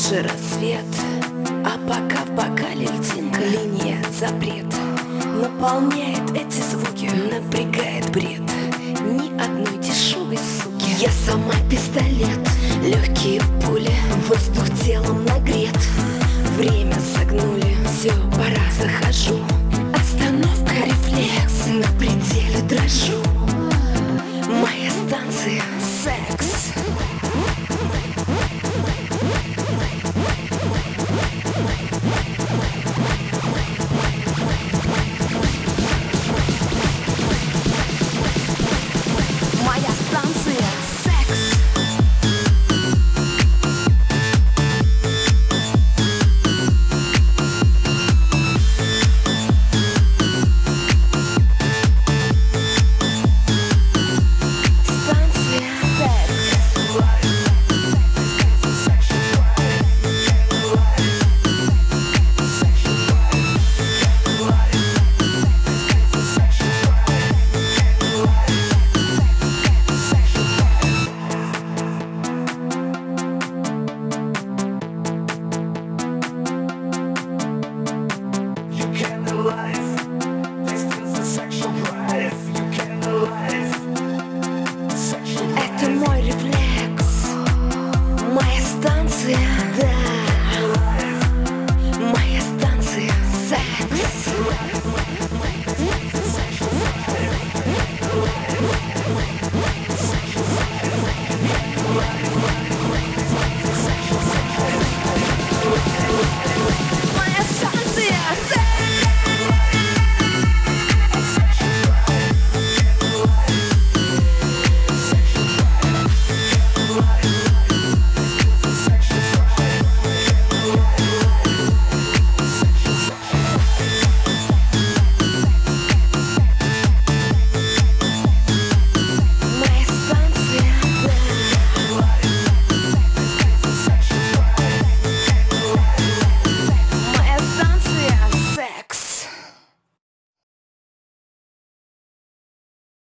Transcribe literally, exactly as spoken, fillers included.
Уже рассвет, а пока в бокале льдинка. Линия запрет наполняет эти звуки, напрягает бред ни одной дешевой суки. Я сама пистолет, легкие пули, воздух телом нагрет. Время согнули, все, пора, захожу. Остановка, рефлекс, на пределе дрожу.